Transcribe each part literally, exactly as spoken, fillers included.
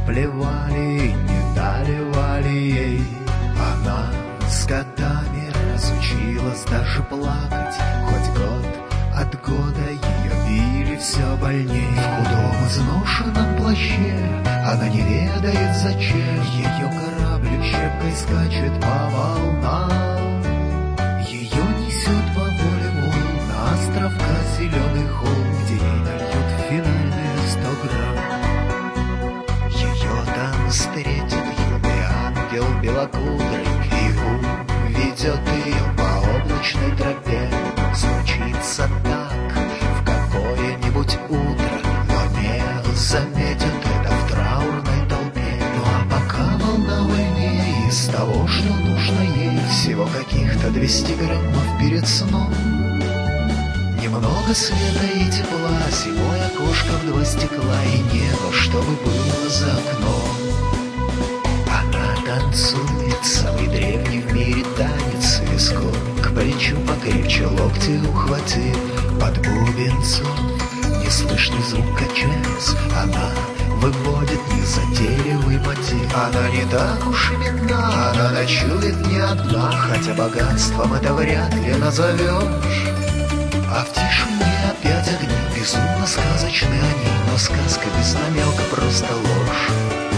плевали и не доливали ей. Она с годами разучилась даже плакать, хоть год от года ее били все больней. В худом изношенном плаще она не ведает зачем, ее кораблик щепкой скачет по волнам. Ее несет по воле волн на островка зеленый холм, где ей нальют финальные сто грамм. Ее там встретит юный ангел белокудрый и уведет ее по облачной тропе. Случится так в какое-нибудь утро, но не заметят это в траурной толпе. Ну а пока волна вольнее из того, что нужно ей, всего каких-то двести граммов перед сном. Немного света и тепла, зимой окошко в два стекла и небо, чтобы было за окном. Она танцует самый древний в мире танец виском, к плечу покрепче локти ухватив под бубенцом. Неслышный звук качается, она выводит незатейливый мотив. Она не так уж и бедна, она ночует не одна, хотя богатством это вряд ли назовешь. А в тишине опять огни, безумно сказочны они, но сказка без намека просто ложь.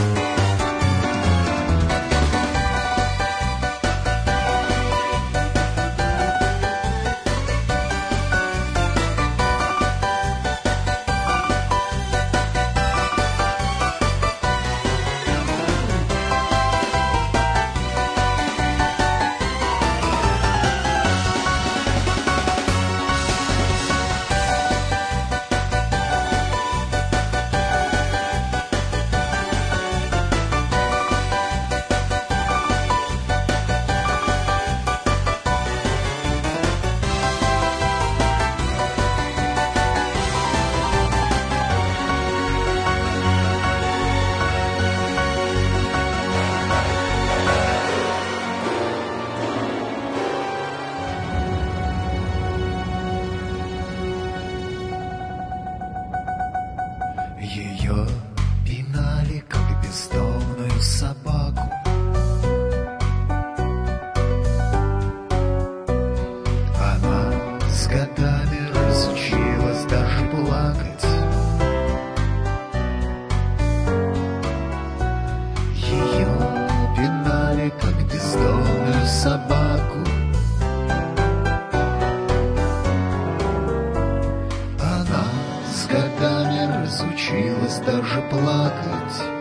Ее пинали, как бездомную собаку. Она с годами разучилась даже плакать. Ее пинали, как бездомную собаку. Она с годами разучилась даже плакать.